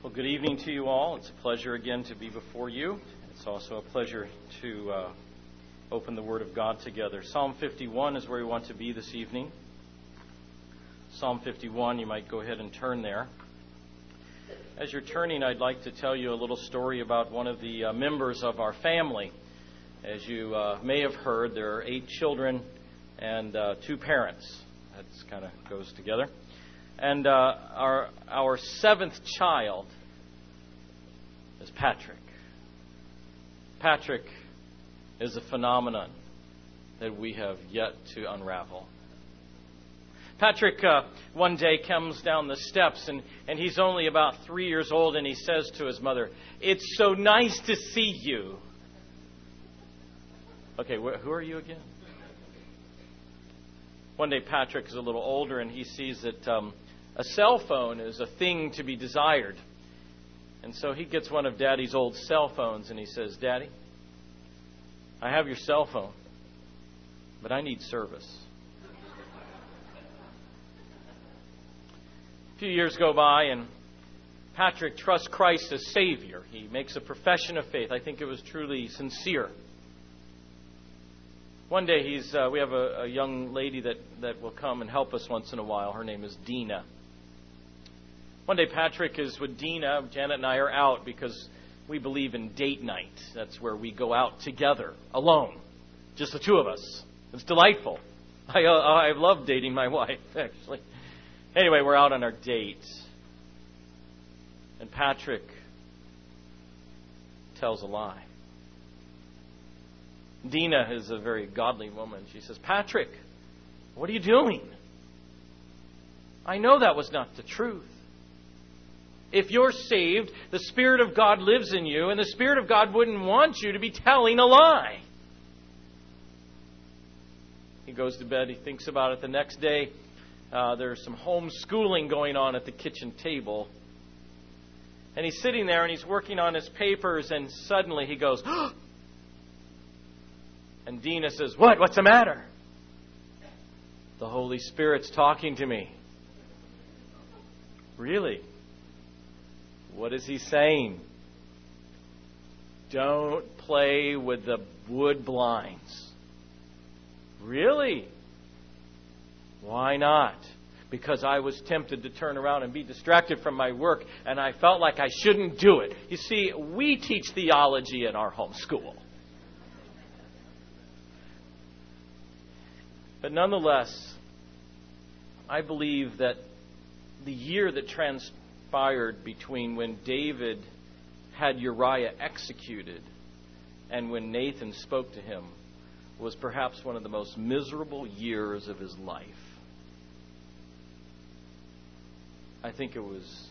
Well, good evening to you all. It's a pleasure again to be before you. It's also a pleasure to open the Word of God together. Psalm 51 is where we want to be this evening. Psalm 51, you might go ahead and turn there. As you're turning, I'd like to tell you a little story about one of the members of our family. As you may have heard, there are 8 children and 2 parents. That kind of goes together. And our 7th child is Patrick. Patrick is a phenomenon that we have yet to unravel. Patrick one day comes down the steps, and he's only about 3 years old, and he says to his mother, "It's so nice to see you." Okay, who are you again? One day Patrick is a little older, and he sees that a cell phone is a thing to be desired. And so he gets one of Daddy's old cell phones, and he says, "Daddy, I have your cell phone, but I need service." A few years go by, and Patrick trusts Christ as Savior. He makes a profession of faith. I think it was truly sincere. One day we have a young lady that will come and help us once in a while. Her name is Dina. One day Patrick is with Dina. Janet and I are out because we believe in date night. That's where we go out together, alone, just the 2 of us. It's delightful. I love dating my wife, actually. Anyway, we're out on our date. And Patrick tells a lie. Dina is a very godly woman. She says, "Patrick, what are you doing? I know that was not the truth. If you're saved, the Spirit of God lives in you, and the Spirit of God wouldn't want you to be telling a lie." He goes to bed. He thinks about it. The next day, there's some homeschooling going on at the kitchen table. And he's sitting there, and he's working on his papers, and suddenly he goes, "Oh!" And Dina says, "What? What's the matter?" "The Holy Spirit's talking to me." "Really? What is he saying?" "Don't play with the wood blinds." "Really? Why not?" "Because I was tempted to turn around and be distracted from my work, and I felt like I shouldn't do it." You see, we teach theology in our home school. But nonetheless, I believe that the year that transpired between when David had Uriah executed and when Nathan spoke to him was perhaps one of the most miserable years of his life. I think it was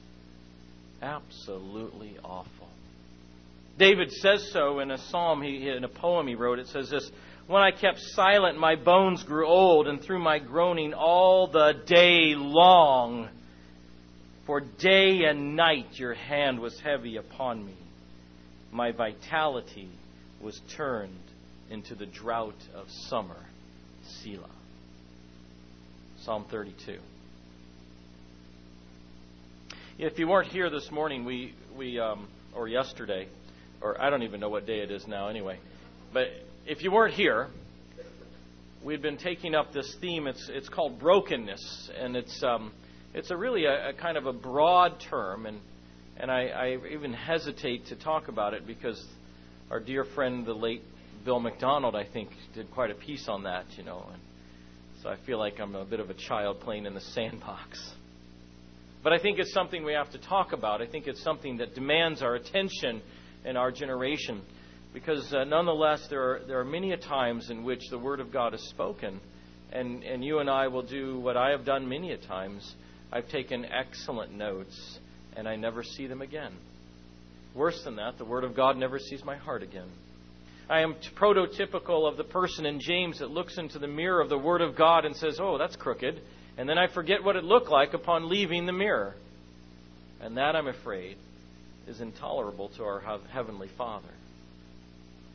absolutely awful. David says so in a psalm, in a poem he wrote. It says this: "When I kept silent, my bones grew old, and through my groaning all the day long. For day and night your hand was heavy upon me. My vitality was turned into the drought of summer." Selah. Psalm 32. If you weren't here this morning, we or yesterday, or I don't even know what day it is now anyway, but if you weren't here, we've been taking up this theme. It's called brokenness, and it's really a kind of a broad term, and I even hesitate to talk about it because our dear friend, the late Bill McDonald, I think, did quite a piece on that, and so I feel like I'm a bit of a child playing in the sandbox. But I think it's something we have to talk about. I think it's something that demands our attention in our generation. Because nonetheless, there are many a times in which the Word of God is spoken, and you and I will do what I have done many a times. I've taken excellent notes, and I never see them again. Worse than that, the Word of God never sees my heart again. I am prototypical of the person in James that looks into the mirror of the Word of God and says, "Oh, that's crooked," and then I forget what it looked like upon leaving the mirror. And that, I'm afraid, is intolerable to our Heavenly Father.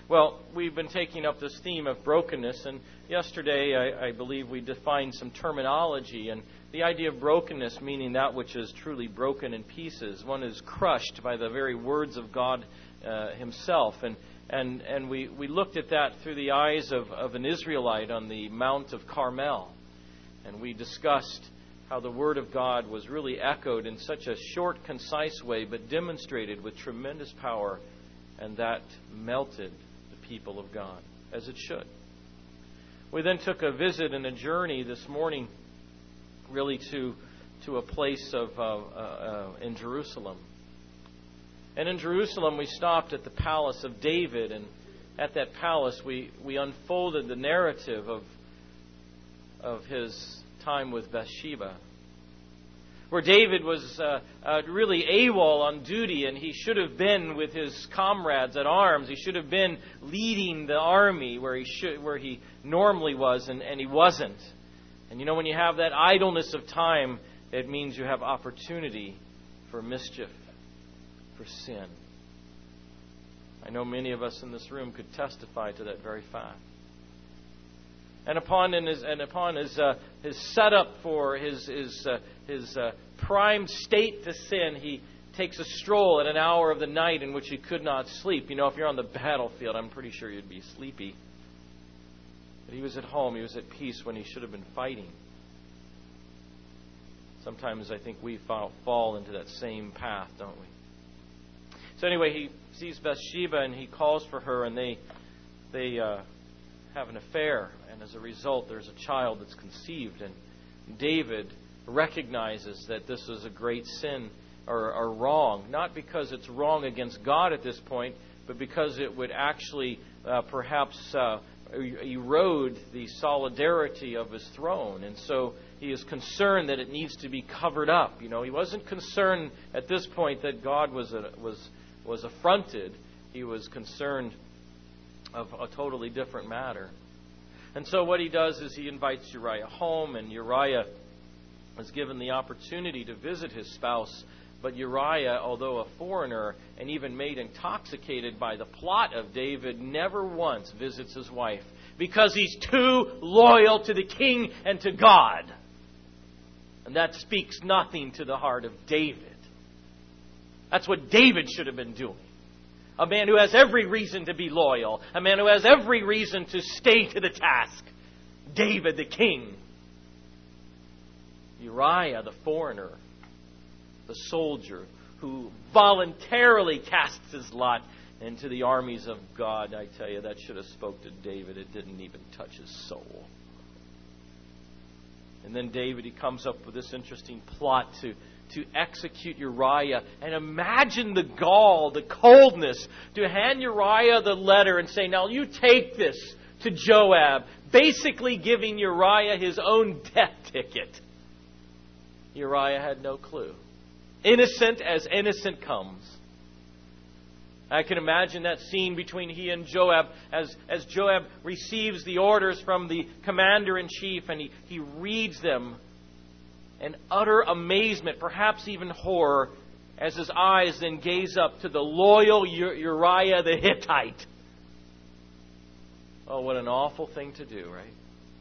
Well, we've been taking up this theme of brokenness, and yesterday I believe we defined some terminology, and the idea of brokenness meaning that which is truly broken in pieces. One is crushed by the very words of God Himself, and we looked at that through the eyes of an Israelite on the Mount of Carmel, and we discussed how the Word of God was really echoed in such a short, concise way, but demonstrated with tremendous power, and that melted the people of God, as it should. We then took a visit and a journey this morning, really to a place in Jerusalem. And in Jerusalem, we stopped at the palace of David, and at that palace, we unfolded the narrative of his time with Bathsheba, where David was really AWOL on duty, and he should have been with his comrades at arms. He should have been leading the army where he normally was, and he wasn't. And you know, when you have that idleness of time, it means you have opportunity for mischief, for sin. I know many of us in this room could testify to that very fact. And upon his setup for his prime state to sin, he takes a stroll at an hour of the night in which he could not sleep. You know, if you're on the battlefield, I'm pretty sure you'd be sleepy. But he was at home. He was at peace when he should have been fighting. Sometimes I think we fall into that same path, don't we? So anyway, he sees Bathsheba and he calls for her, and they have an affair, and as a result there's a child that's conceived, and David recognizes that this is a great sin or wrong, not because it's wrong against God at this point, but because it would actually perhaps erode the solidarity of his throne. And so he is concerned that it needs to be covered up. You know, he wasn't concerned at this point that God was affronted. He was concerned of a totally different matter. And so what he does is he invites Uriah home, and Uriah is given the opportunity to visit his spouse. But Uriah, although a foreigner and even made intoxicated by the plot of David, never once visits his wife because he's too loyal to the king and to God. And that speaks nothing to the heart of David. That's what David should have been doing. A man who has every reason to be loyal. A man who has every reason to stay to the task. David the king. Uriah the foreigner. The soldier who voluntarily casts his lot into the armies of God. I tell you, that should have spoke to David. It didn't even touch his soul. And then David, he comes up with this interesting plot to execute Uriah. And imagine the gall, the coldness, to hand Uriah the letter and say, now you take this to Joab, basically giving Uriah his own death ticket. Uriah had no clue. Innocent as innocent comes. I can imagine that scene between he and Joab as Joab receives the orders from the commander-in-chief, and he reads them in utter amazement, perhaps even horror, as his eyes then gaze up to the loyal Uriah the Hittite. Oh, what an awful thing to do, right?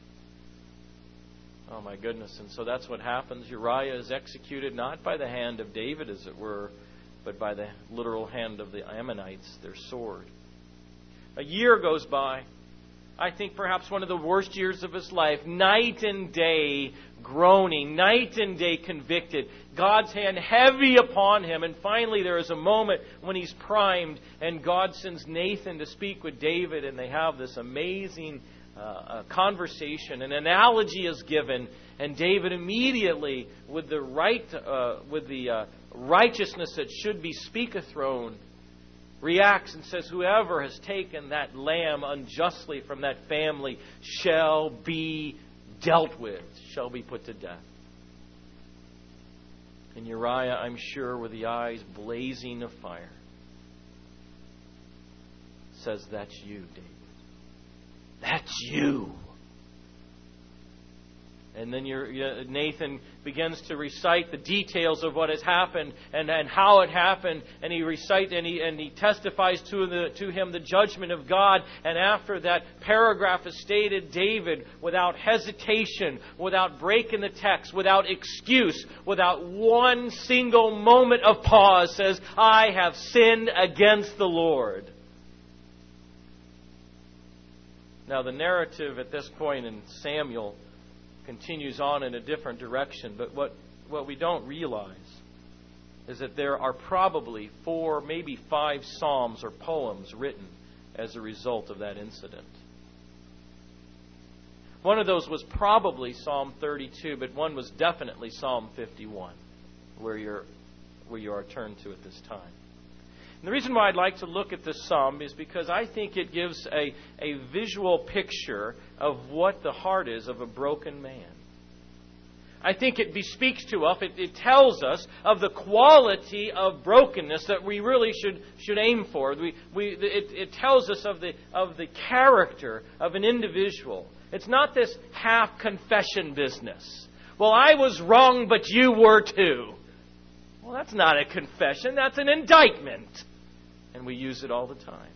Oh, my goodness. And so that's what happens. Uriah is executed not by the hand of David, as it were, but by the literal hand of the Ammonites, their sword. A year goes by. I think perhaps one of the worst years of his life. Night and day groaning, night and day convicted. God's hand heavy upon him. And finally there is a moment when he's primed, and God sends Nathan to speak with David, and they have this amazing conversation. An analogy is given, and David immediately, with the righteousness that should be speak-a-throne, reacts and says, whoever has taken that lamb unjustly from that family shall be dealt with, shall be put to death. And Uriah, I'm sure, with the eyes blazing of fire, says, that's you, David. That's you. And then Nathan begins to recite the details of what has happened and how it happened. And he testifies to him the judgment of God. And after that paragraph is stated, David, without hesitation, without break in the text, without excuse, without one single moment of pause, says, I have sinned against the Lord. Now the narrative at this point in Samuel continues on in a different direction, but what we don't realize is that there are probably 4, maybe 5 psalms or poems written as a result of that incident. One of those was probably Psalm 32, but one was definitely Psalm 51, where you are turned to at this time. And the reason why I'd like to look at this psalm is because I think it gives a visual picture of what the heart is of a broken man. I think it bespeaks to us, it tells us of the quality of brokenness that we really should aim for. It tells us of the character of an individual. It's not this half confession business. Well, I was wrong, but you were too. Well, that's not a confession, that's an indictment. And we use it all the time.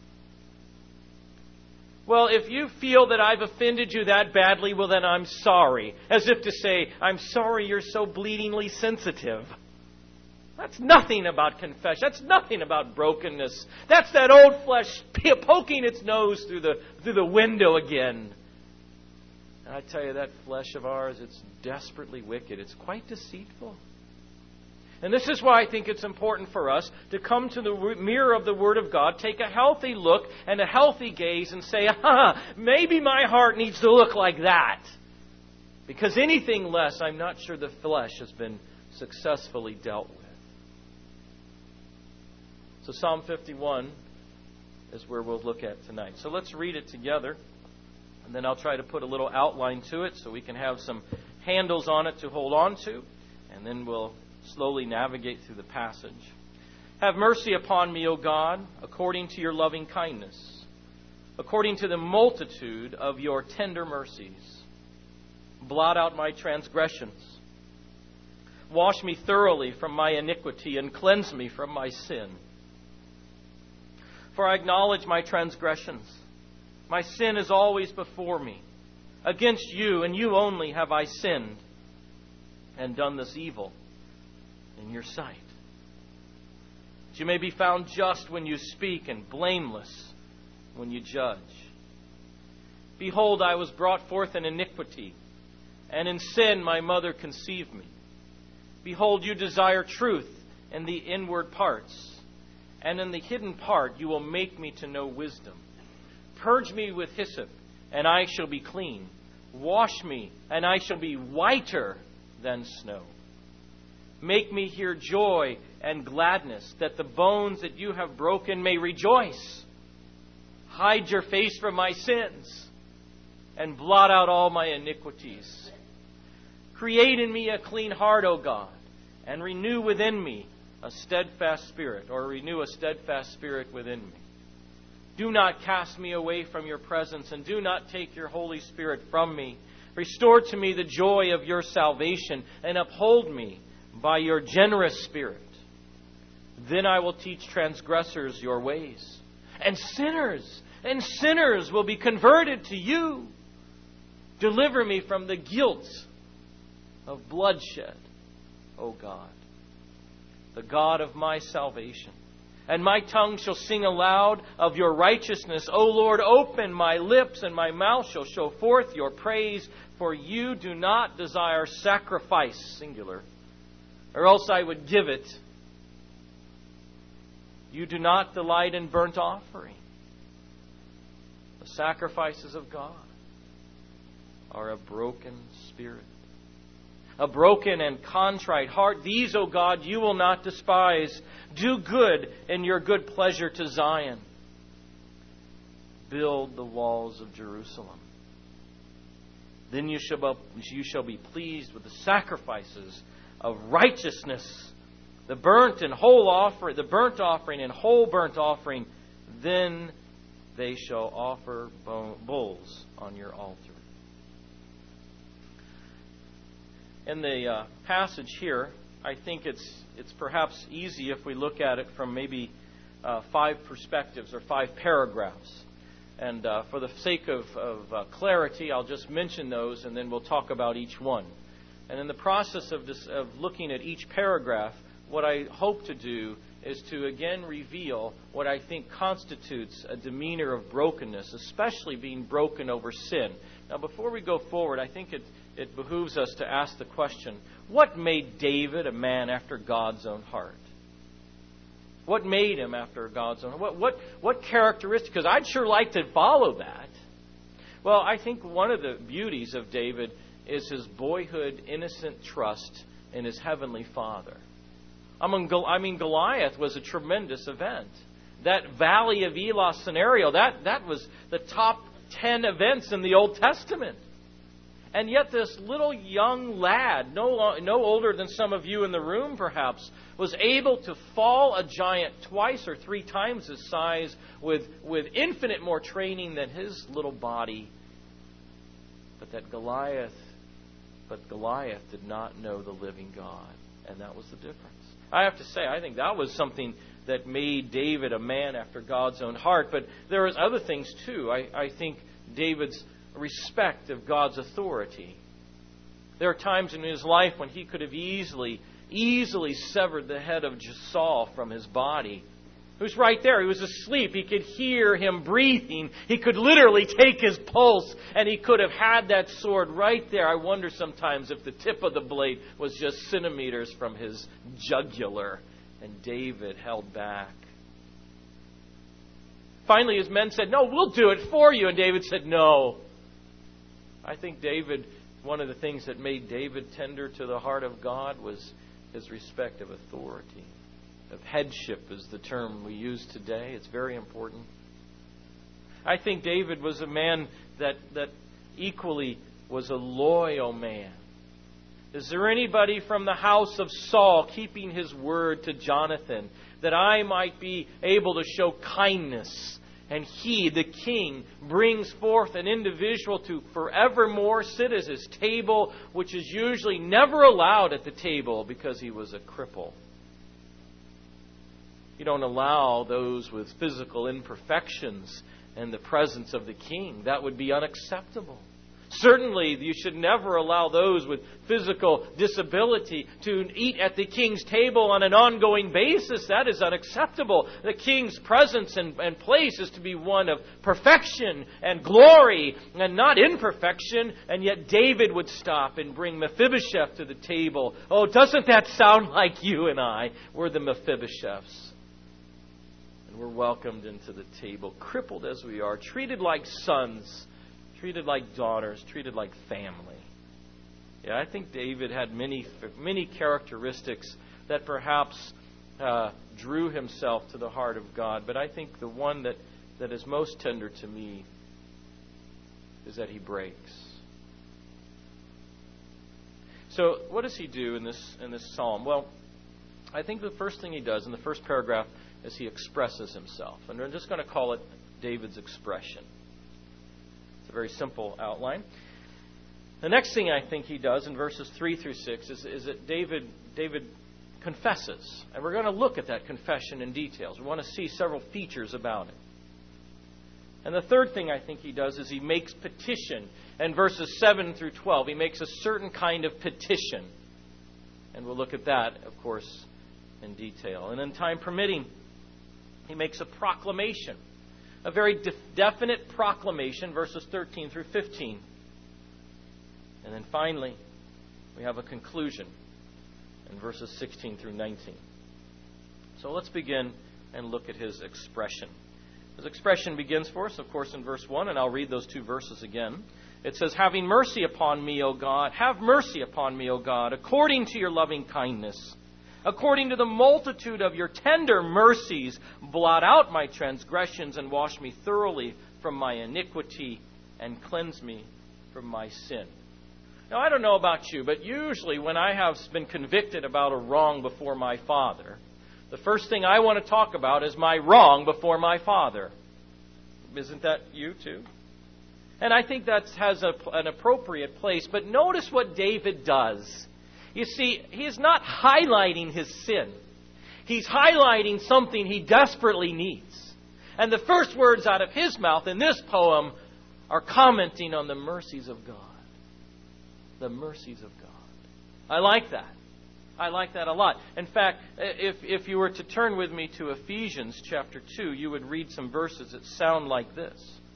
Well, if you feel that I've offended you that badly, well then I'm sorry. As if to say, I'm sorry you're so bleedingly sensitive. That's nothing about confession. That's nothing about brokenness. That's that old flesh poking its nose through the window again. And I tell you, that flesh of ours, it's desperately wicked. It's quite deceitful. And this is why I think it's important for us to come to the mirror of the Word of God, take a healthy look and a healthy gaze and say, maybe my heart needs to look like that. Because anything less, I'm not sure the flesh has been successfully dealt with. So Psalm 51 is where we'll look at tonight. So let's read it together. And then I'll try to put a little outline to it so we can have some handles on it to hold on to. And then we'll slowly navigate through the passage. Have mercy upon me, O God, according to your loving kindness, according to the multitude of your tender mercies. Blot out my transgressions. Wash me thoroughly from my iniquity and cleanse me from my sin. For I acknowledge my transgressions. My sin is always before me. Against you and you only have I sinned and done this evil in your sight. That you may be found just when you speak and blameless when you judge. Behold, I was brought forth in iniquity, and in sin my mother conceived me. Behold, you desire truth in the inward parts, and in the hidden part you will make me to know wisdom. Purge me with hyssop, and I shall be clean. Wash me, and I shall be whiter than snow. Make me hear joy and gladness, that the bones that you have broken may rejoice. Hide your face from my sins, and blot out all my iniquities. Create in me a clean heart, O God, and renew within me a steadfast spirit, or renew a steadfast spirit within me. Do not cast me away from your presence, and do not take your Holy Spirit from me. Restore to me the joy of your salvation, and uphold me by your generous spirit. Then I will teach transgressors your ways, and sinners will be converted to you. Deliver me from the guilt of bloodshed, O God, the God of my salvation. And my tongue shall sing aloud of your righteousness. O Lord, open my lips, and my mouth shall show forth your praise. For you do not desire sacrifice, singular, or else I would give it. You do not delight in burnt offering. The sacrifices of God are a broken spirit, a broken and contrite heart. These, O God, you will not despise. Do good in your good pleasure to Zion. Build the walls of Jerusalem. Then you shall be pleased with the sacrifices of righteousness, the burnt offering and whole burnt offering. Then they shall offer bulls on your altar. in the passage here, I think it's perhaps easy if we look at it from maybe 5 perspectives or 5 paragraphs. And for the sake of clarity, I'll just mention those, and then we'll talk about each one. And in the process of looking at each paragraph, what I hope to do is to again reveal what I think constitutes a demeanor of brokenness, especially being broken over sin. Now, before we go forward, I think it behooves us to ask the question, what made David a man after God's own heart? What made him after God's own heart? What characteristics? Because I'd sure like to follow that. Well, I think one of the beauties of David is his boyhood, innocent trust in his heavenly Father. I mean, Goliath was a tremendous event. That Valley of Elah scenario, that was the top 10 events in the Old Testament. And yet this little young lad, no older than some of you in the room perhaps, was able to fall a giant twice or 3 times his size with infinite more training than his little body. But Goliath did not know the living God. And that was the difference. I have to say, I think that was something that made David a man after God's own heart. But there was other things too. I think David's respect of God's authority. There are times in his life when he could have easily severed the head of Saul from his body. He was right there. He was asleep. He could hear him breathing. He could literally take his pulse, and he could have had that sword right there. I wonder sometimes if the tip of the blade was just centimeters from his jugular, and David held back. Finally, his men said, "No, we'll do it for you." And David said, "No." I think one of the things that made David tender to the heart of God was his respect of authority. Of headship is the term we use today. It's very important. I think David was a man that equally was a loyal man. Is there anybody from the house of Saul keeping his word to Jonathan that I might be able to show kindness? And he, the king, brings forth an individual to forevermore sit at his table, which is usually never allowed at the table because he was a cripple. You don't allow those with physical imperfections in the presence of the king. That would be unacceptable. Certainly, you should never allow those with physical disability to eat at the king's table on an ongoing basis. That is unacceptable. The king's presence and place is to be one of perfection and glory and not imperfection. And yet David would stop and bring Mephibosheth to the table. Oh, doesn't that sound like you and I? We're the Mephibosheths. And we're welcomed into the table, crippled as we are, treated like sons, treated like daughters, treated like family. Yeah, I think David had many characteristics that perhaps drew himself to the heart of God. But I think the one that is most tender to me is that he breaks. So what does he do in this psalm? Well, I think the first thing he does in the first paragraph is he expresses himself. And we're just going to call it David's expression. It's a very simple outline. The next thing I think he does in verses 3 through 6 is that David confesses. And we're going to look at that confession in details. We want to see several features about it. And the third thing I think he does is he makes petition. In verses 7 through 12, he makes a certain kind of petition. And we'll look at that, of course, in detail. And in time permitting, he makes a proclamation. A very definite proclamation, verses 13 through 15. And then finally, we have a conclusion in verses 16 through 19. So let's begin and look at his expression. His expression begins for us, of course, in verse 1, and I'll read those 2 verses again. It says, "Having mercy upon me, O God, have mercy upon me, O God, according to your loving kindness. According to the multitude of your tender mercies, blot out my transgressions and wash me thoroughly from my iniquity and cleanse me from my sin." Now, I don't know about you, but usually when I have been convicted about a wrong before my Father, the first thing I want to talk about is my wrong before my Father. Isn't that you too? And I think that has an appropriate place. But notice what David does. You see, he's not highlighting his sin. He's highlighting something he desperately needs. And the first words out of his mouth in this poem are commenting on the mercies of God. The mercies of God. I like that. I like that a lot. In fact, if you were to turn with me to Ephesians chapter 2, you would read some verses that sound like this.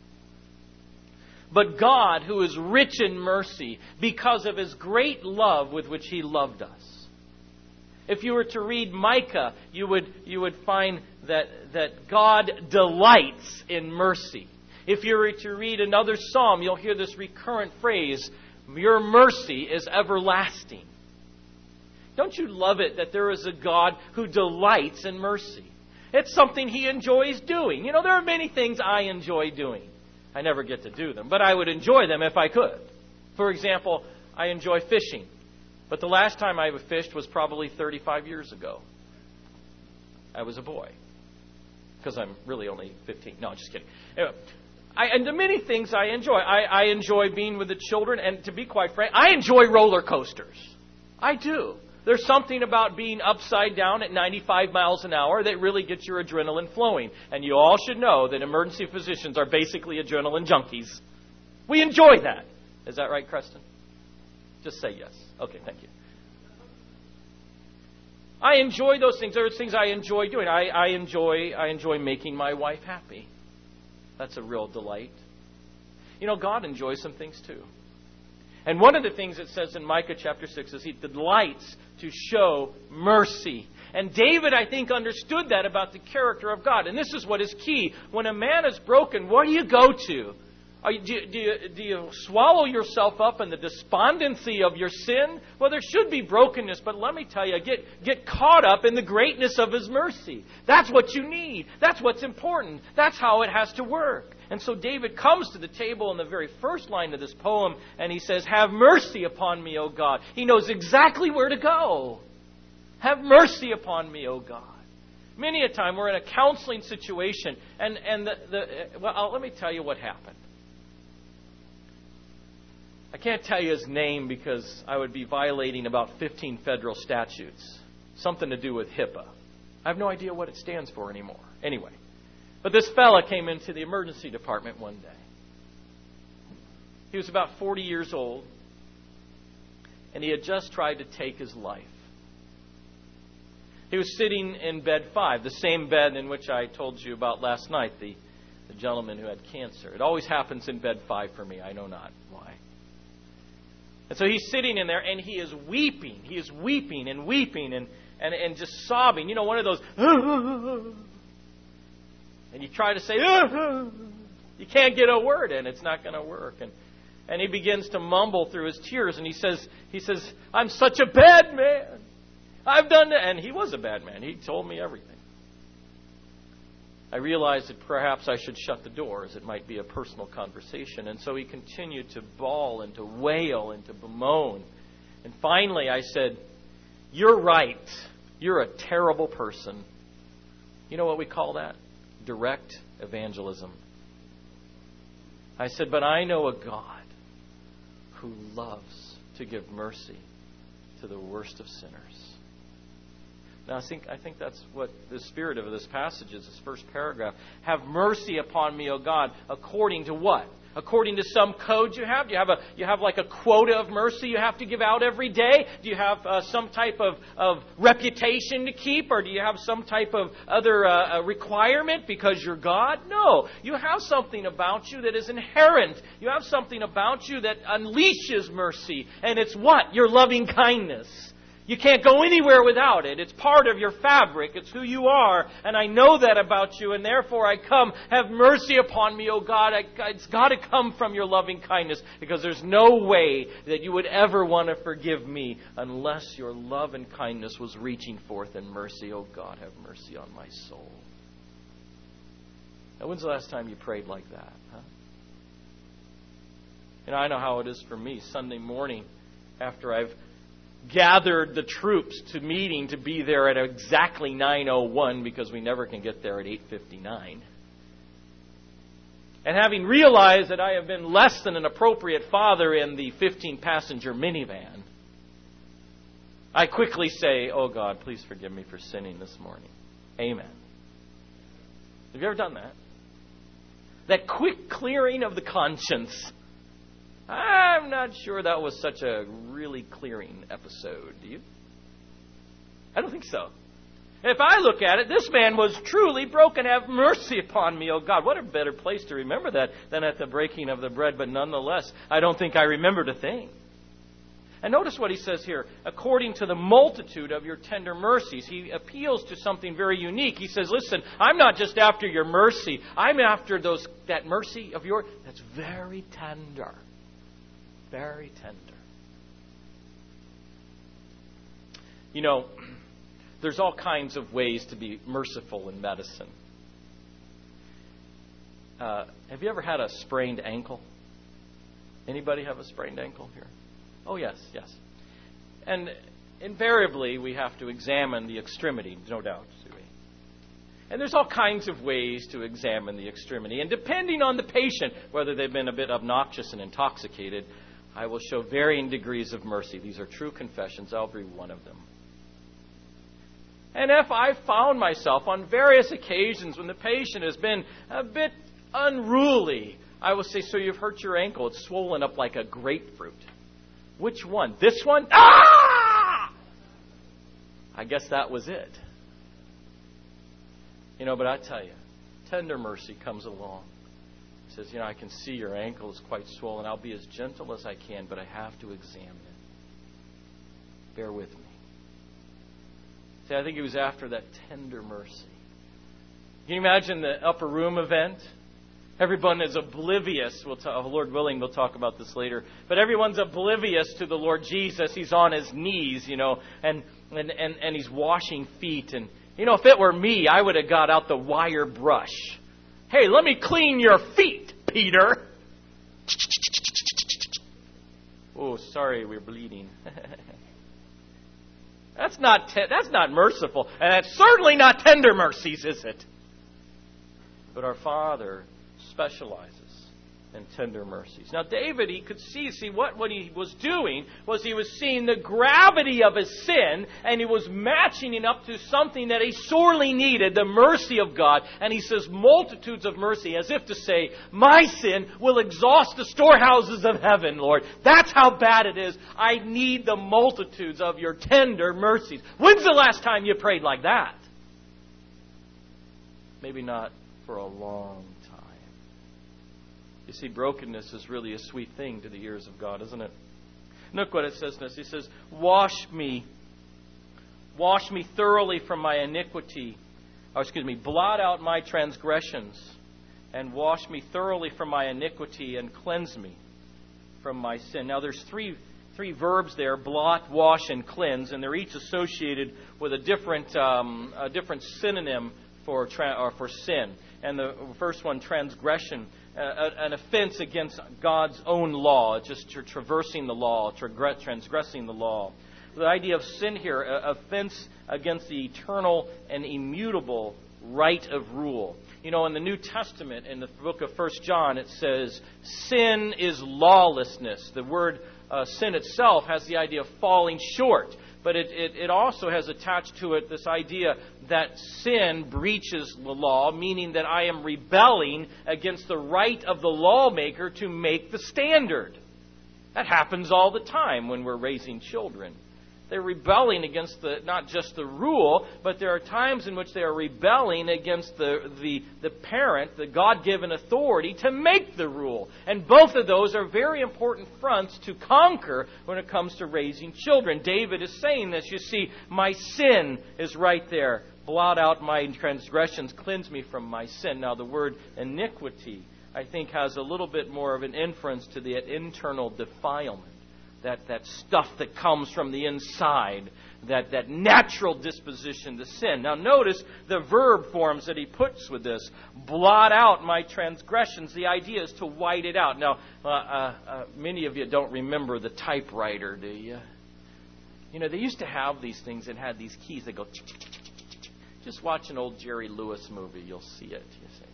But God, who is rich in mercy, because of His great love with which He loved us. If you were to read Micah, you would find that God delights in mercy. If you were to read another psalm, you'll hear this recurrent phrase, your mercy is everlasting. Don't you love it that there is a God who delights in mercy? It's something He enjoys doing. You know, there are many things I enjoy doing. I never get to do them, but I would enjoy them if I could. For example, I enjoy fishing. But the last time I fished was probably 35 years ago. I was a boy. Because I'm really only 15. No, just kidding. Anyway, and the many things I enjoy. I enjoy being with the children, and to be quite frank, I enjoy roller coasters. I do. There's something about being upside down at 95 miles an hour that really gets your adrenaline flowing. And you all should know that emergency physicians are basically adrenaline junkies. We enjoy that. Is that right, Creston? Just say yes. Okay, thank you. I enjoy those things. There are things I enjoy doing. I enjoy making my wife happy. That's a real delight. You know, God enjoys some things too. And one of the things it says in Micah chapter 6 is He delights to show mercy. And David, I think, understood that about the character of God. And this is what is key. When a man is broken, what do you go to? Do you swallow yourself up in the despondency of your sin? Well, there should be brokenness, but let me tell you, get caught up in the greatness of His mercy. That's what you need. That's what's important. That's how it has to work. And so David comes to the table in the very first line of this poem, and he says, have mercy upon me, O God. He knows exactly where to go. Have mercy upon me, O God. Many a time we're in a counseling situation, and let me tell you what happened. I can't tell you his name because I would be violating about 15 federal statutes. Something to do with HIPAA. I have no idea what it stands for anymore. Anyway. But this fella came into the emergency department one day. He was about 40 years old. And he had just tried to take his life. He was sitting in bed 5. The same bed in which I told you about last night. The gentleman who had cancer. It always happens in bed 5 for me. I know not why. And so he's sitting in there and he is weeping. He is weeping and weeping and just sobbing. You know, one of those... And you try to say... You can't get a word in. It's not going to work. And he begins to mumble through his tears. And he says, I'm such a bad man. I've done it. And he was a bad man. He told me everything. I realized that perhaps I should shut the door, as it might be a personal conversation. And so he continued to bawl and to wail and to bemoan. And finally I said, you're right. You're a terrible person. You know what we call that? Direct evangelism. I said, but I know a God who loves to give mercy to the worst of sinners. Now, I think that's what the spirit of this passage is, this first paragraph. Have mercy upon me, O God, according to what? According to some code you have? Do you have like a quota of mercy you have to give out every day? Do you have some type of reputation to keep? Or do you have some type of other requirement because you're God? No. You have something about you that is inherent. You have something about you that unleashes mercy. And it's what? Your loving kindness. You can't go anywhere without it. It's part of your fabric. It's who you are. And I know that about you. And therefore I come. Have mercy upon me, O God. It's got to come from your loving kindness. Because there's no way that you would ever want to forgive me unless your love and kindness was reaching forth in mercy. O God, have mercy on my soul. Now, when's the last time you prayed like that? Huh? You know, I know how it is for me. Sunday morning, after I've gathered the troops to meeting to be there at exactly 9:01 because we never can get there at 8:59. And having realized that I have been less than an appropriate father in the 15-passenger minivan, I quickly say, oh God, please forgive me for sinning this morning. Amen. Have you ever done that? That quick clearing of the conscience. I'm not sure that was such a really clearing episode. Do you? I don't think so. If I look at it, this man was truly broken. Have mercy upon me, oh God. What a better place to remember that than at the breaking of the bread. But nonetheless, I don't think I remembered a thing. And notice what he says here. According to the multitude of your tender mercies, he appeals to something very unique. He says, listen, I'm not just after your mercy. I'm after that mercy of yours that's very tender. Very tender. You know, there's all kinds of ways to be merciful in medicine. Have you ever had a sprained ankle? Anybody have a sprained ankle here? Oh, yes. And invariably, we have to examine the extremity, no doubt. And there's all kinds of ways to examine the extremity. And depending on the patient, whether they've been a bit obnoxious and intoxicated, I will show varying degrees of mercy. These are true confessions, every one of them. And if I found myself on various occasions when the patient has been a bit unruly, I will say, so you've hurt your ankle. It's swollen up like a grapefruit. Which one? This one? Ah! I guess that was it. But I tell you, tender mercy comes along. It says, I can see your ankle is quite swollen. I'll be as gentle as I can, but I have to examine it. Bear with me. See, I think he was after that tender mercy. Can you imagine the upper room event? Everyone is oblivious. Lord willing, we'll talk about this later. But everyone's oblivious to the Lord Jesus. He's on his knees, and he's washing feet. And, if it were me, I would have got out the wire brush. Hey, let me clean your feet, Peter. Oh, sorry, we're bleeding. That's not merciful. And that's certainly not tender mercies, is it? But our Father specializes in tender mercies. Now, David, he could see what he was doing was he was seeing the gravity of his sin, and he was matching it up to something that he sorely needed, the mercy of God. And he says multitudes of mercy, as if to say, my sin will exhaust the storehouses of heaven, Lord. That's how bad it is. I need the multitudes of your tender mercies. When's the last time you prayed like that? Maybe not for a long time. You see, brokenness is really a sweet thing to the ears of God, isn't it? Look what it says in this. He says, wash me thoroughly from my iniquity. Blot out my transgressions, and wash me thoroughly from my iniquity, and cleanse me from my sin. Now, there's three verbs there: blot, wash, and cleanse, and they're each associated with a different synonym for sin. And the first one, transgression, an offense against God's own law, just traversing the law, transgressing the law. The idea of sin here, offense against the eternal and immutable right of rule. In the New Testament, in the book of 1 John, it says, sin is lawlessness. The word sin itself has the idea of falling short. But it also has attached to it this idea that sin breaches the law, meaning that I am rebelling against the right of the lawmaker to make the standard. That happens all the time when we're raising children. They're rebelling against not just the rule, but there are times in which they are rebelling against the parent, the God-given authority to make the rule. And both of those are very important fronts to conquer when it comes to raising children. David is saying this. You see, my sin is right there. Blot out my transgressions, cleanse me from my sin. Now, the word iniquity, I think, has a little bit more of an inference to the internal defilement. That stuff that comes from the inside, that natural disposition to sin. Now notice the verb forms that he puts with this. Blot out my transgressions. The idea is to white it out. Now, many of you don't remember the typewriter, do you? They used to have these things and had these keys that go... Just watch an old Jerry Lewis movie. You'll see it, you see.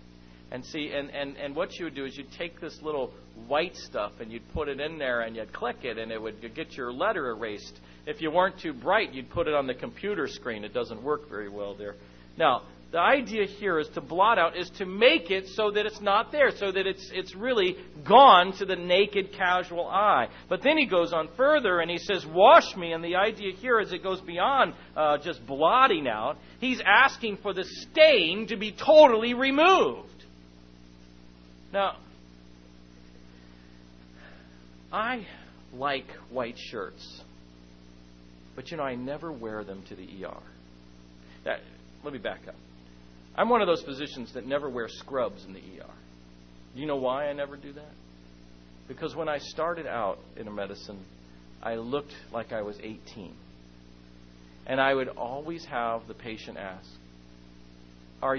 And what you would do is you'd take this little white stuff and you'd put it in there and you'd click it and it would get your letter erased. if you weren't too bright, you'd put it on the computer screen. It doesn't work very well there. Now, the idea here is to blot out, is to make it so that it's not there, so that it's really gone to the naked, casual eye. But then he goes on further and he says, wash me. And the idea here is it goes beyond just blotting out. He's asking for the stain to be totally removed. Now, I like white shirts, but I never wear them to the ER. Let me back up. I'm one of those physicians that never wear scrubs in the ER. Do you know why I never do that? Because when I started out in medicine, I looked like I was 18. And I would always have the patient ask, would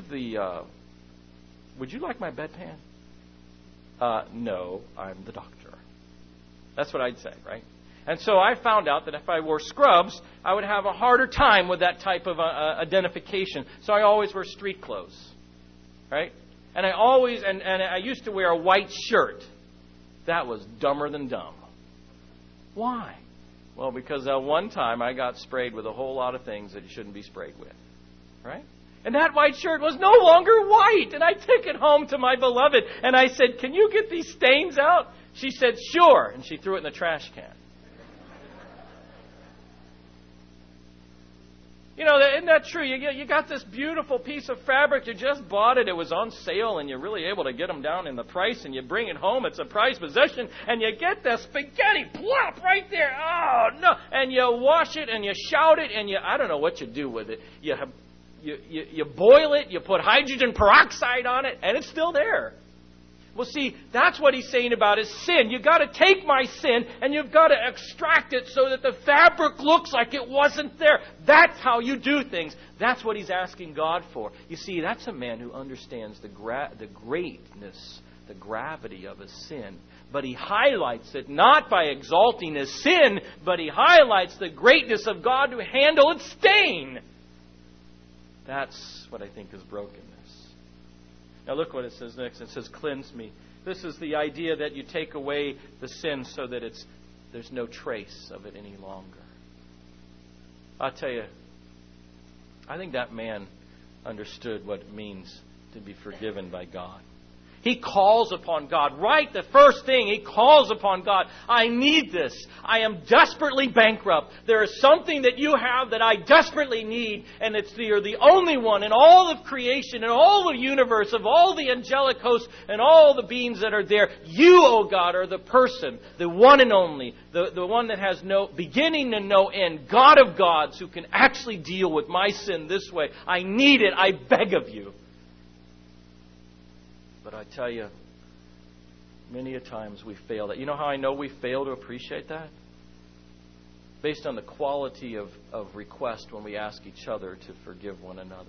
you like my bedpan? No, I'm the doctor. That's what I'd say, right? And so I found out that if I wore scrubs, I would have a harder time with that type of identification. So I always wear street clothes, right? And I used to wear a white shirt. That was dumber than dumb. Why? Well, because one time I got sprayed with a whole lot of things that you shouldn't be sprayed with, right? And that white shirt was no longer white. And I took it home to my beloved. And I said, can you get these stains out? She said, sure. And she threw it in the trash can. Isn't that true? You got this beautiful piece of fabric. You just bought it. It was on sale, and you're really able to get them down in the price, and you bring it home. It's a prized possession, and you get the spaghetti plop right there. Oh, no. And you wash it, and you shout it, and I don't know what you do with it. You boil it, you put hydrogen peroxide on it, and it's still there. Well, see, that's what he's saying about his sin. You've got to take my sin and you've got to extract it so that the fabric looks like it wasn't there. That's how you do things. That's what he's asking God for. You see, that's a man who understands the greatness, the gravity of his sin. But he highlights it not by exalting his sin, but he highlights the greatness of God to handle its stain. That's what I think is brokenness. Now look what it says next. It says, cleanse me. This is the idea that you take away the sin so that there's no trace of it any longer. I'll tell you, I think that man understood what it means to be forgiven by God. He calls upon God. Right, the first thing, he calls upon God. I need this. I am desperately bankrupt. There is something that you have that I desperately need, and you're the only one in all of creation, in all the universe, of all the angelic hosts, and all the beings that are there. You, O God, are the person, the one and only, the one that has no beginning and no end, God of gods, who can actually deal with my sin this way. I need it. I beg of you. But I tell you, many a times we fail that. You know how I know we fail to appreciate that? Based on the quality of request when we ask each other to forgive one another.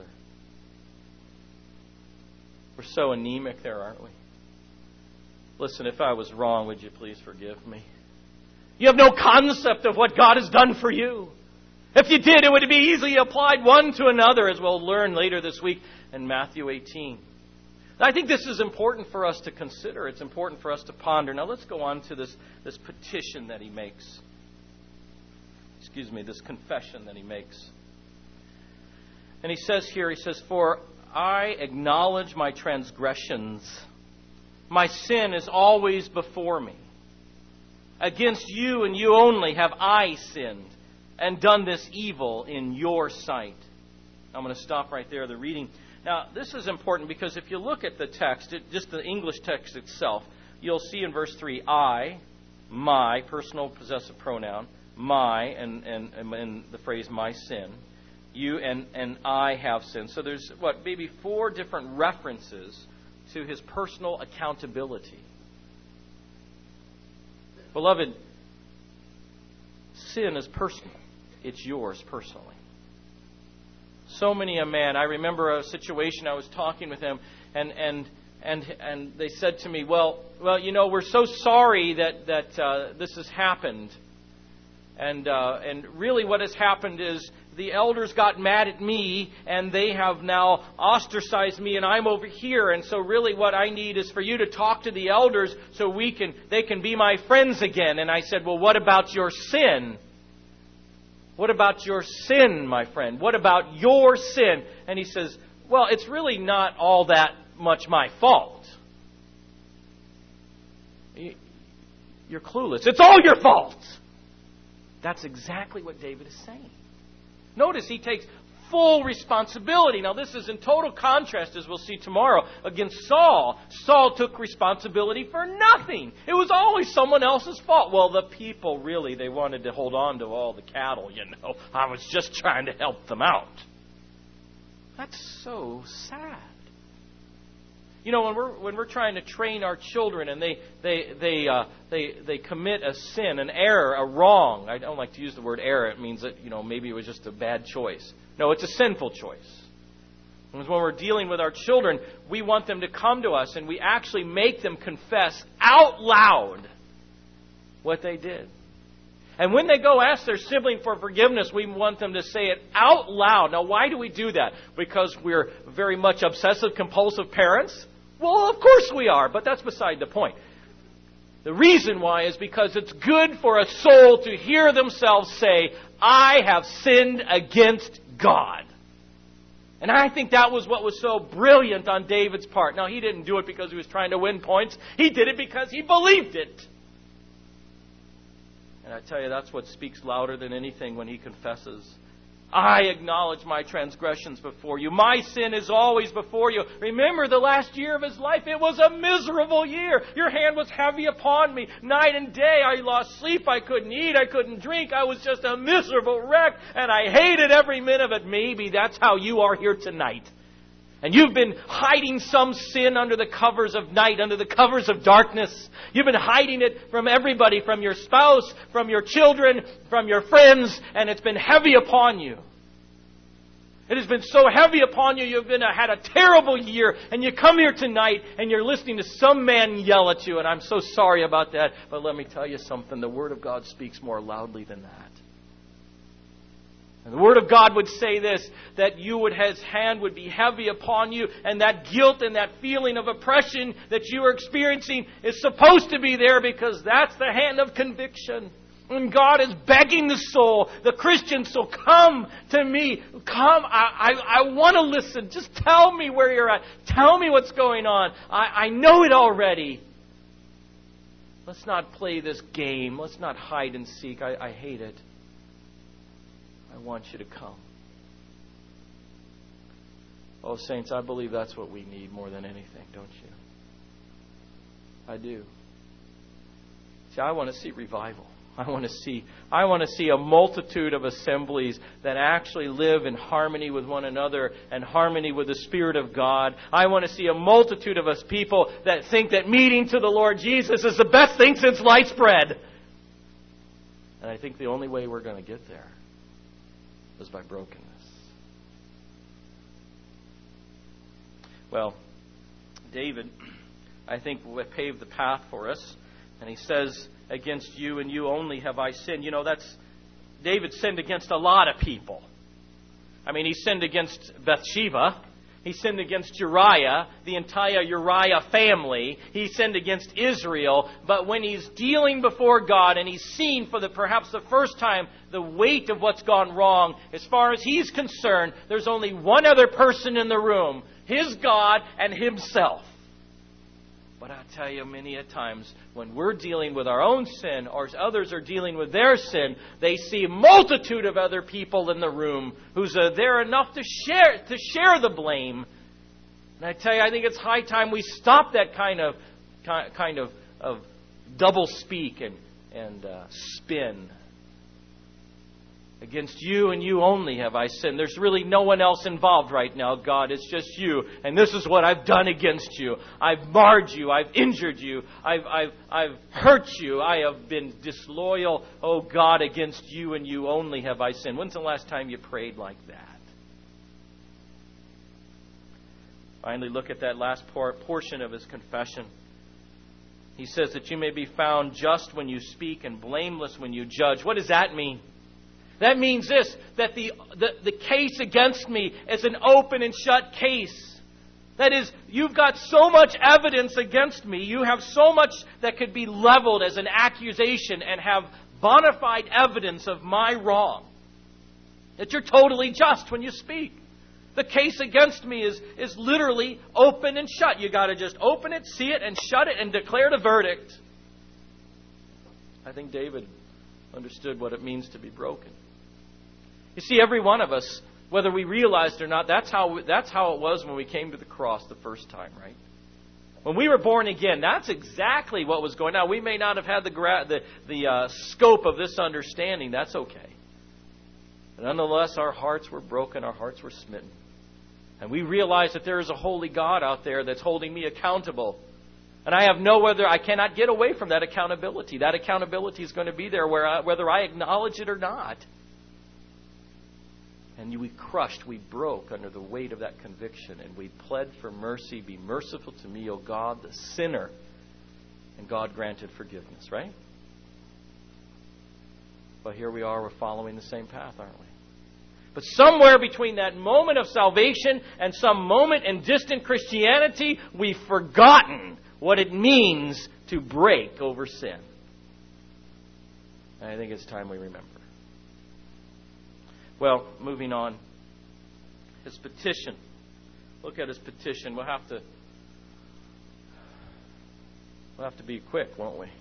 We're so anemic there, aren't we? Listen, if I was wrong, would you please forgive me? You have no concept of what God has done for you. If you did, it would be easily applied one to another, as we'll learn later this week in Matthew 18. I think this is important for us to consider. It's important for us to ponder. Now let's go on to this petition that he makes. This confession that he makes. And he says here, for I acknowledge my transgressions. My sin is always before me. Against you and you only have I sinned and done this evil in your sight. I'm going to stop right there, the reading. Now, this is important because if you look at the text, just the English text itself, you'll see in verse 3, I, my, personal possessive pronoun, my, and the phrase my sin, you and I have sinned. So there's, maybe 4 different references to his personal accountability. Beloved, sin is personal. It's yours personally. So many a man. I remember a situation. I was talking with him, and they said to me, "Well, we're so sorry that this has happened, and really what has happened is the elders got mad at me, and they have now ostracized me, and I'm over here, and so really what I need is for you to talk to the elders so they can be my friends again." And I said, "Well, what about your sin?" What about your sin, my friend? What about your sin? And he says, well, it's really not all that much my fault. You're clueless. It's all your fault. That's exactly what David is saying. Notice he takes full responsibility. Now, this is in total contrast, as we'll see tomorrow, against Saul. Saul took responsibility for nothing. It was always someone else's fault. Well, the people, really, they wanted to hold on to all the cattle, you know. I was just trying to help them out. That's so sad. You know, when we're trying to train our children and they commit a sin, an error, a wrong. I don't like to use the word error. It means that, you know, maybe it was just a bad choice. No, it's a sinful choice. When we're dealing with our children, we want them to come to us and we actually make them confess out loud what they did. And when they go ask their sibling for forgiveness, we want them to say it out loud. Now, why do we do that? Because we're very much obsessive-compulsive parents? Well, of course we are, but that's beside the point. The reason why is because it's good for a soul to hear themselves say, I have sinned against God. And I think that was what was so brilliant on David's part. Now, he didn't do it because he was trying to win points. He did it because he believed it. And I tell you, that's what speaks louder than anything when he confesses. I acknowledge my transgressions before you. My sin is always before you. Remember the last year of his life. It was a miserable year. Your hand was heavy upon me. Night and day I lost sleep. I couldn't eat. I couldn't drink. I was just a miserable wreck. And I hated every minute of it. Maybe that's how you are here tonight. And you've been hiding some sin under the covers of night, under the covers of darkness. You've been hiding it from everybody, from your spouse, from your children, from your friends, and it's been heavy upon you. It has been so heavy upon you, you've had a terrible year, and you come here tonight and you're listening to some man yell at you, and I'm so sorry about that, but let me tell you something, the Word of God speaks more loudly than that. And the Word of God would say this, that His hand would be heavy upon you, and that guilt and that feeling of oppression that you are experiencing is supposed to be there because that's the hand of conviction. And God is begging the soul, the Christian soul, come to me. Come, I want to listen. Just tell me where you're at. Tell me what's going on. I know it already. Let's not play this game. Let's not hide and seek. I hate it. I want you to come. Oh, saints, I believe that's what we need more than anything, don't you? I do. See, I want to see revival. I want to see a multitude of assemblies that actually live in harmony with one another and harmony with the Spirit of God. I want to see a multitude of us people that think that meeting to the Lord Jesus is the best thing since sliced bread. And I think the only way we're going to get there is by brokenness. Well, David, I think, paved the path for us. And he says, against you and you only have I sinned. You know, David sinned against a lot of people. I mean, he sinned against Bathsheba. He sinned against Uriah, the entire Uriah family. He sinned against Israel. But when he's dealing before God and he's seen for perhaps the first time the weight of what's gone wrong, as far as he's concerned, there's only one other person in the room, his God and himself. But I tell you, many a times when we're dealing with our own sin or others are dealing with their sin, they see a multitude of other people in the room who's there enough to share the blame. And I tell you, I think it's high time we stop that kind of double speak and spin. Against you and you only have I sinned. There's really no one else involved right now, God. It's just you. And this is what I've done against you. I've marred you. I've injured you. I've hurt you. I have been disloyal. Oh, God, against you and you only have I sinned. When's the last time you prayed like that? Finally, look at that last portion of his confession. He says that you may be found just when you speak and blameless when you judge. What does that mean? That means this, that the case against me is an open and shut case. That is, you've got so much evidence against me. You have so much that could be leveled as an accusation and have bona fide evidence of my wrong. That you're totally just when you speak. The case against me is literally open and shut. You got to just open it, see it, and shut it, and declare the verdict. I think David understood what it means to be broken. You see, every one of us, whether we realized it or not, that's how it was when we came to the cross the first time, right? When we were born again, that's exactly what was going on. We may not have had the scope of this understanding. That's okay. But nonetheless, our hearts were broken. Our hearts were smitten. And we realized that there is a holy God out there that's holding me accountable. And I cannot get away from that accountability. That accountability is going to be there whether I acknowledge it or not. And we broke under the weight of that conviction. And we pled for mercy. Be merciful to me, O God, the sinner. And God granted forgiveness, right? But here we are, we're following the same path, aren't we? But somewhere between that moment of salvation and some moment in distant Christianity, we've forgotten what it means to break over sin. And I think it's time we remember. Well, moving on. His petition. Look at his petition. We'll have to be quick, won't we?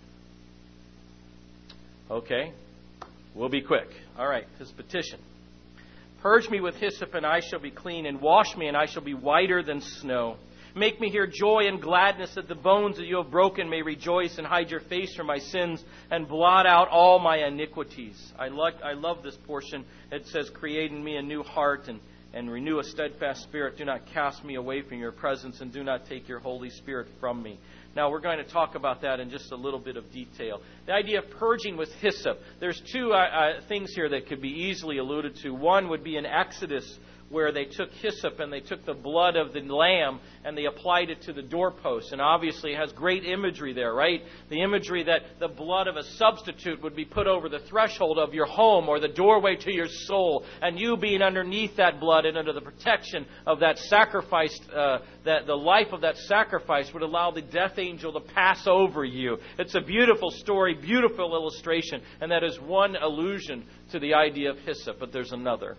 Okay. We'll be quick. All right. His petition. Purge me with hyssop, and I shall be clean, and wash me, and I shall be whiter than snow. Make me hear joy and gladness, that the bones that you have broken may rejoice, and hide your face from my sins, and blot out all my iniquities. I love this portion. It says, create in me a new heart, and renew a steadfast spirit. Do not cast me away from your presence, and do not take your Holy Spirit from me. Now, we're going to talk about that in just a little bit of detail. The idea of purging with hyssop. There's two things here that could be easily alluded to. One would be in Exodus, where they took hyssop and they took the blood of the lamb and they applied it to the doorpost. And obviously it has great imagery there, right? The imagery that the blood of a substitute would be put over the threshold of your home or the doorway to your soul. And you being underneath that blood and under the protection of that sacrifice, that the life of that sacrifice would allow the death angel to pass over you. It's a beautiful story, beautiful illustration. And that is one allusion to the idea of hyssop. But there's another.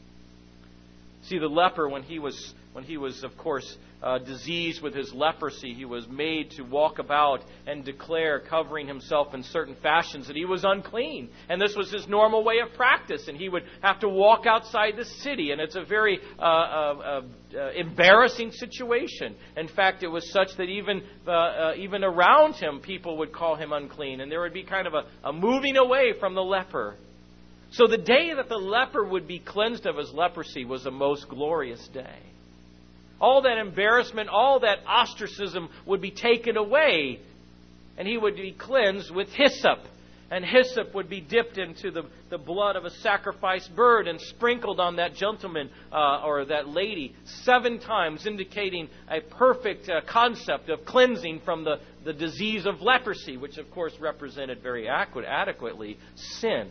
See, the leper, when he was, of course, diseased with his leprosy, he was made to walk about and declare, covering himself in certain fashions, that he was unclean. And this was his normal way of practice. And he would have to walk outside the city. And it's a very embarrassing situation. In fact, it was such that even around him, people would call him unclean. And there would be kind of a moving away from the leper. So the day that the leper would be cleansed of his leprosy was a most glorious day. All that embarrassment, all that ostracism would be taken away. And he would be cleansed with hyssop. And hyssop would be dipped into the blood of a sacrificed bird and sprinkled on that gentleman or that lady 7 times, indicating a perfect concept of cleansing from the disease of leprosy, which of course represented very adequately sin.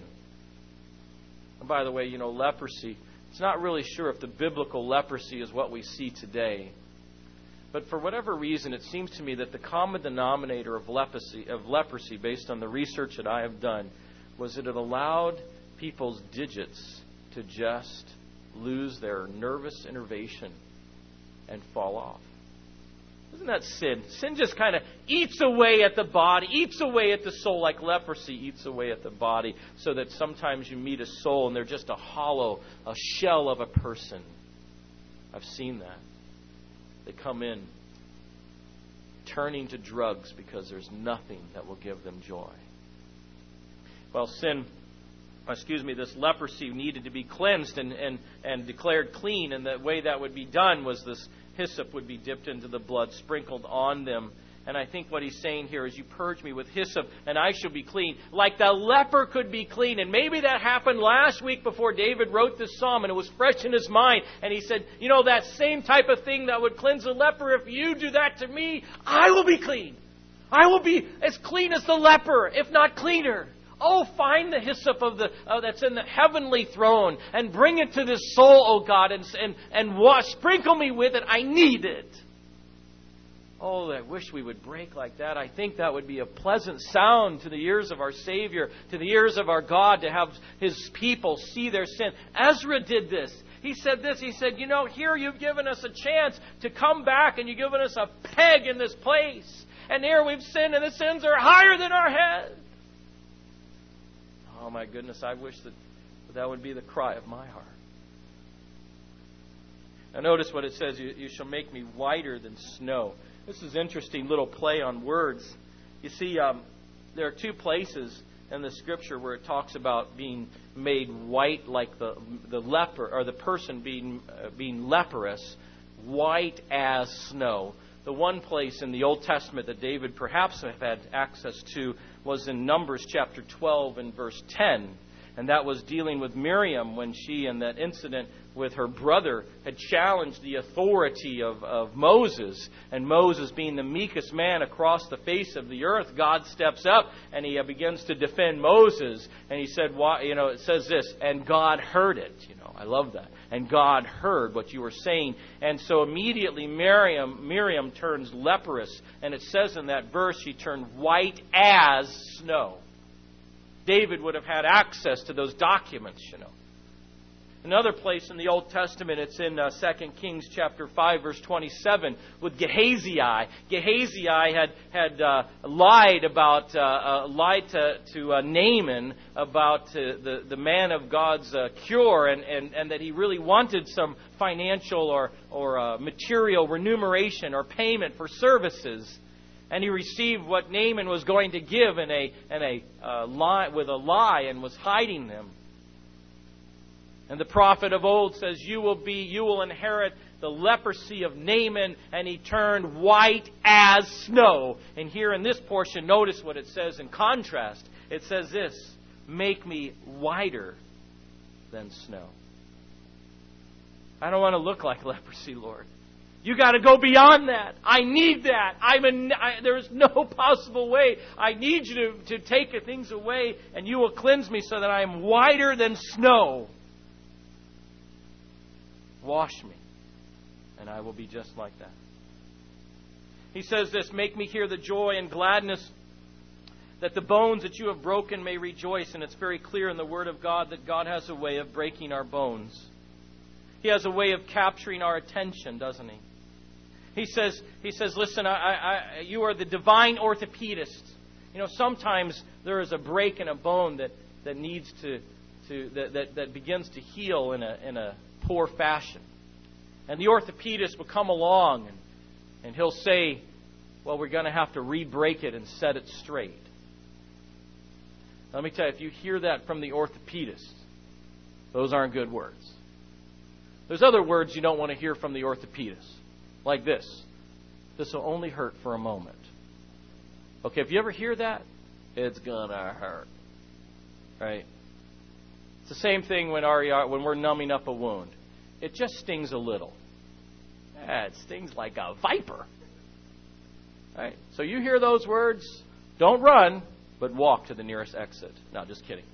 And by the way, leprosy, it's not really sure if the biblical leprosy is what we see today. But for whatever reason, it seems to me that the common denominator of leprosy, based on the research that I have done, was that it allowed people's digits to just lose their nervous innervation and fall off. Isn't that sin? Sin just kind of eats away at the body, eats away at the soul, like leprosy eats away at the body, so that sometimes you meet a soul and they're just a shell of a person. I've seen that. They come in turning to drugs because there's nothing that will give them joy. Well, this leprosy needed to be cleansed and declared clean, and the way that would be done was this hyssop would be dipped into the blood, sprinkled on them. And I think what he's saying here is, you purge me with hyssop and I shall be clean. Like the leper could be clean. And maybe that happened last week before David wrote this psalm and it was fresh in his mind. And he said, that same type of thing that would cleanse a leper, if you do that to me, I will be clean. I will be as clean as the leper, if not cleaner. Oh, find the hyssop that's in the heavenly throne and bring it to this soul, oh God, and wash, sprinkle me with it. I need it. Oh, I wish we would break like that. I think that would be a pleasant sound to the ears of our Savior, to the ears of our God, to have His people see their sin. Ezra did this. He said this. He said, here you've given us a chance to come back, and you've given us a peg in this place. And here we've sinned, and the sins are higher than our head. Oh, my goodness, I wish that would be the cry of my heart. Now notice what it says, you shall make me whiter than snow. This is an interesting little play on words. You see, there are two places in the Scripture where it talks about being made white, like the leper, or the person being leprous, white as snow. The one place in the Old Testament that David perhaps had access to was in Numbers chapter 12 and verse 10. And that was dealing with Miriam when she, in that incident with her brother, had challenged the authority of Moses. And Moses, being the meekest man across the face of the earth, God steps up and he begins to defend Moses. And he said, it says this, and God heard it. I love that. And God heard what you were saying. And so immediately Miriam turns leprous. And it says in that verse, she turned white as snow. David would have had access to those documents, Another place in the Old Testament, it's in 2 Kings chapter 5, verse 27, with Gehazi. Gehazi had lied to Naaman about the man of God's cure, and that he really wanted some financial or material remuneration or payment for services. And he received what Naaman was going to give with a lie, and was hiding them. And the prophet of old says, you will inherit the leprosy of Naaman, and he turned white as snow. And here in this portion, notice what it says in contrast. It says this, make me whiter than snow. I don't want to look like leprosy, Lord. You got to go beyond that. I need that. There's no possible way. I need you to take things away, and you will cleanse me so that I am whiter than snow. Wash me, and I will be just like that. He says this, make me hear the joy and gladness, that the bones that you have broken may rejoice. And it's very clear in the Word of God that God has a way of breaking our bones. He has a way of capturing our attention, doesn't He? He says, listen, you are the divine orthopedist. Sometimes there is a break in a bone that needs that begins to heal in a poor fashion. And the orthopedist will come along and he'll say, well, we're going to have to re-break it and set it straight. Let me tell you, if you hear that from the orthopedist, those aren't good words. There's other words you don't want to hear from the orthopedist. Like this. This will only hurt for a moment. Okay, if you ever hear that, it's gonna hurt. Right? It's the same thing when we're numbing up a wound. It just stings a little. It stings like a viper. Right? So you hear those words, don't run, but walk to the nearest exit. No, just kidding.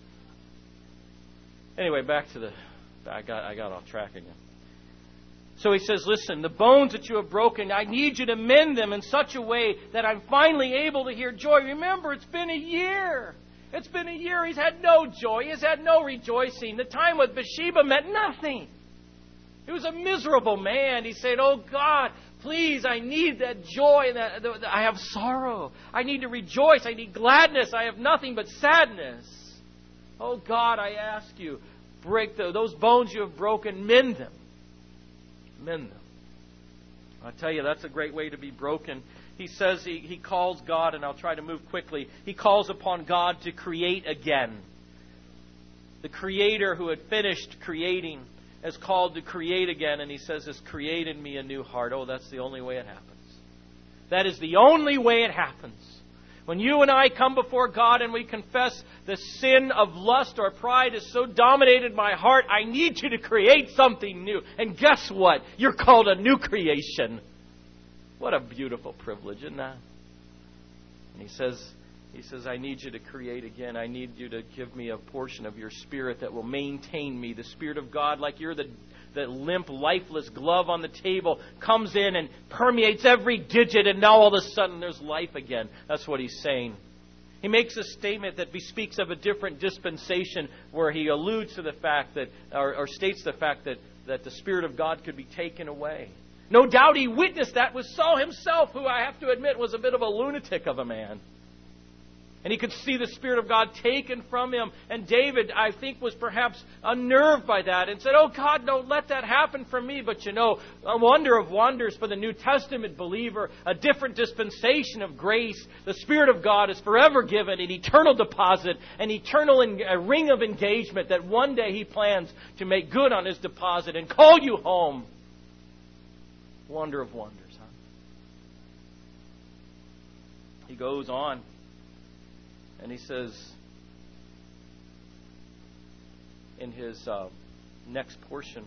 Anyway, back to I got off track again. So he says, listen, the bones that you have broken, I need you to mend them in such a way that I'm finally able to hear joy. Remember, it's been a year. It's been a year. He's had no joy. He's had no rejoicing. The time with Bathsheba meant nothing. He was a miserable man. He said, oh God, please, I need that joy. I have sorrow. I need to rejoice. I need gladness. I have nothing but sadness. Oh God, I ask you, break those bones you have broken, mend them. Mend them. I tell you, that's a great way to be broken. He says he calls God, and I'll try to move quickly. He calls upon God to create again. The Creator who had finished creating is called to create again, and He says, "Has created me a new heart." Oh, that's the only way it happens. That is the only way it happens. When you and I come before God and we confess the sin of lust or pride has so dominated my heart, I need you to create something new. And guess what? You're called a new creation. What a beautiful privilege, isn't that? And He says, I need you to create again. I need you to give me a portion of your Spirit that will maintain me. The Spirit of God, like you're the that limp, lifeless glove on the table comes in and permeates every digit, and now all of a sudden there's life again. That's what he's saying. He makes a statement that bespeaks of a different dispensation where he alludes to the fact that, or states the fact that the Spirit of God could be taken away. No doubt he witnessed that with Saul himself, who I have to admit was a bit of a lunatic of a man. And he could see the Spirit of God taken from him. And David, I think, was perhaps unnerved by that and said, "Oh God, don't let that happen for me." But you know, a wonder of wonders for the New Testament believer, a different dispensation of grace. The Spirit of God is forever given an eternal deposit, an eternal ring of engagement that one day He plans to make good on His deposit and call you home. Wonder of wonders, huh? He goes on and he says in his next portion,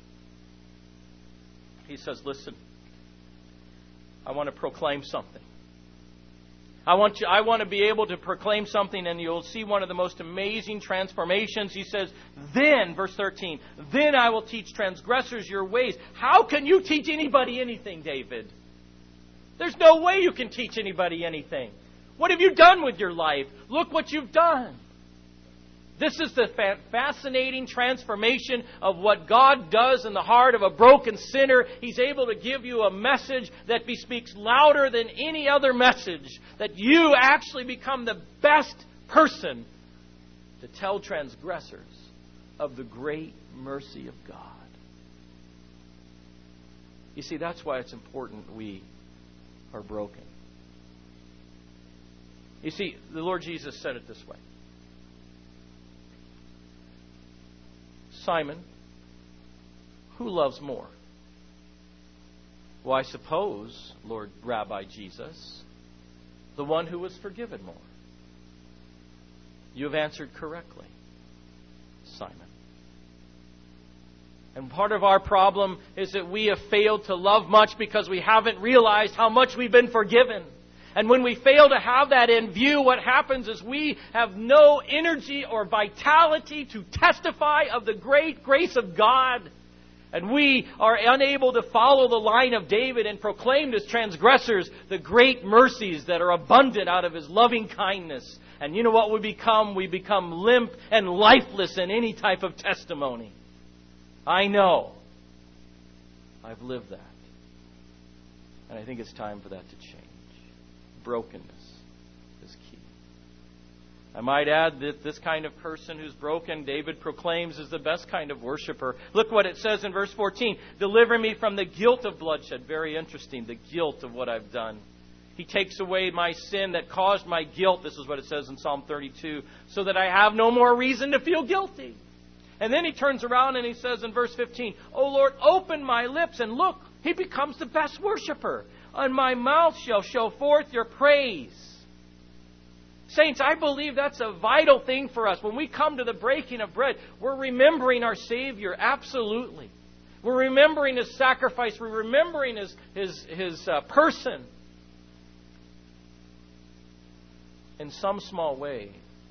he says, "Listen, I want to proclaim something. I want to be able to proclaim something," and you'll see one of the most amazing transformations. He says, "Then," verse 13, "then I will teach transgressors your ways." How can you teach anybody anything, David? There's no way you can teach anybody anything. What have you done with your life? Look what you've done. This is the fascinating transformation of what God does in the heart of a broken sinner. He's able to give you a message that bespeaks louder than any other message. That you actually become the best person to tell transgressors of the great mercy of God. You see, that's why it's important we are broken. You see, the Lord Jesus said it this way. "Simon, who loves more?" "Well, I suppose, Lord Rabbi Jesus, the one who was forgiven more." "You have answered correctly, Simon." And part of our problem is that we have failed to love much because we haven't realized how much we've been forgiven. And when we fail to have that in view, what happens is we have no energy or vitality to testify of the great grace of God. And we are unable to follow the line of David and proclaim to transgressors the great mercies that are abundant out of His loving kindness. And you know what we become? We become limp and lifeless in any type of testimony. I know. I've lived that. And I think it's time for that to change. Brokenness is key. I might add that this kind of person who's broken, David proclaims, is the best kind of worshiper. Look what it says in verse 14. "Deliver me from the guilt of bloodshed." Very interesting, the guilt of what I've done. He takes away my sin that caused my guilt. This is what it says in Psalm 32. "So that I have no more reason to feel guilty." And then he turns around and he says in verse 15, "O Lord, open my lips." And look, he becomes the best worshiper. "And my mouth shall show forth your praise." Saints, I believe that's a vital thing for us. When we come to the breaking of bread, we're remembering our Savior, absolutely. We're remembering His sacrifice. We're remembering His person. In some small way,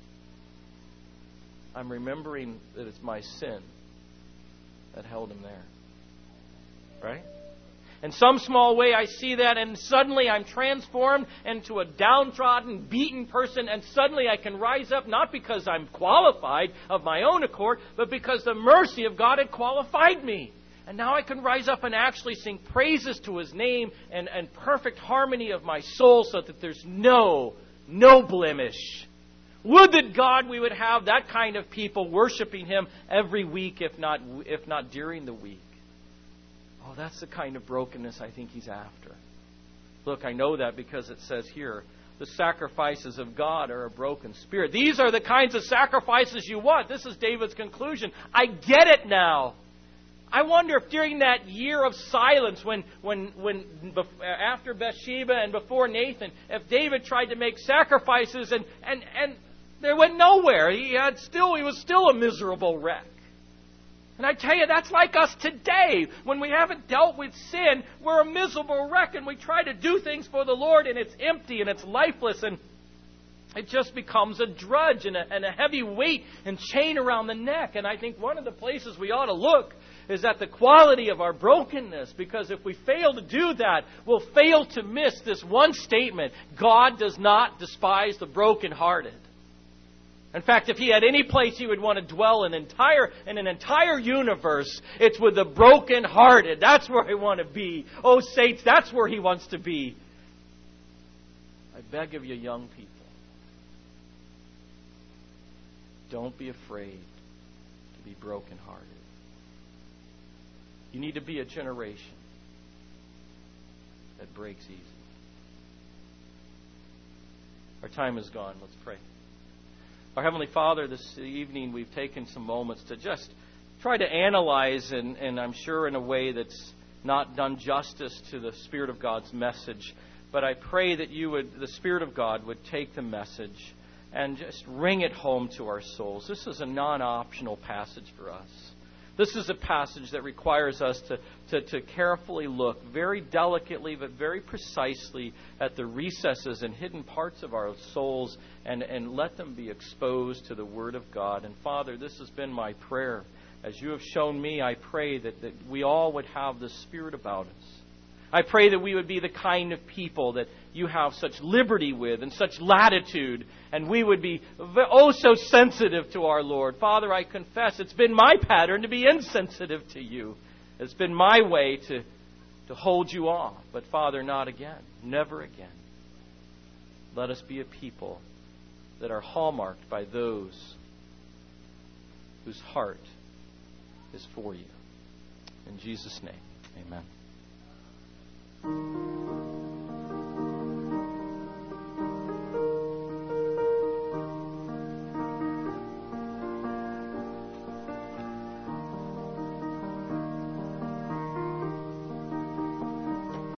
I'm remembering that it's my sin that held Him there. Right? In some small way, I see that, and suddenly I'm transformed into a downtrodden, beaten person, and suddenly I can rise up, not because I'm qualified of my own accord, but because the mercy of God had qualified me. And now I can rise up and actually sing praises to His name and perfect harmony of my soul so that there's no blemish. Would that God, we would have that kind of people worshiping Him every week, if not during the week. Oh, that's the kind of brokenness I think He's after. Look, I know that because it says here, the sacrifices of God are a broken spirit. These are the kinds of sacrifices you want. This is David's conclusion. I get it now. I wonder if during that year of silence, when after Bathsheba and before Nathan, if David tried to make sacrifices and they went nowhere. He was still a miserable wreck. And I tell you, that's like us today. When we haven't dealt with sin, we're a miserable wreck, and we try to do things for the Lord, and it's empty and it's lifeless, and it just becomes a drudge and a heavy weight and chain around the neck. And I think one of the places we ought to look is at the quality of our brokenness. Because if we fail to do that, we'll fail to miss this one statement: God does not despise the brokenhearted. In fact, if He had any place He would want to dwell in an entire universe, it's with the brokenhearted. That's where He want to be. Oh, saints, that's where He wants to be. I beg of you, young people, don't be afraid to be brokenhearted. You need to be a generation that breaks easy. Our time is gone. Let's pray. Our Heavenly Father, this evening we've taken some moments to just try to analyze, and I'm sure in a way that's not done justice to the Spirit of God's message. But I pray that the Spirit of God would take the message and just ring it home to our souls. This is a non-optional passage for us. This is a passage that requires us to carefully look very delicately but very precisely at the recesses and hidden parts of our souls and let them be exposed to the Word of God. And Father, this has been my prayer. As you have shown me, I pray that we all would have the Spirit about us. I pray that we would be the kind of people that you have such liberty with and such latitude, and we would be oh so sensitive to our Lord. Father, I confess it's been my pattern to be insensitive to you. It's been my way to hold you off. But Father, not again. Never again. Let us be a people that are hallmarked by those whose heart is for you. In Jesus' name, amen.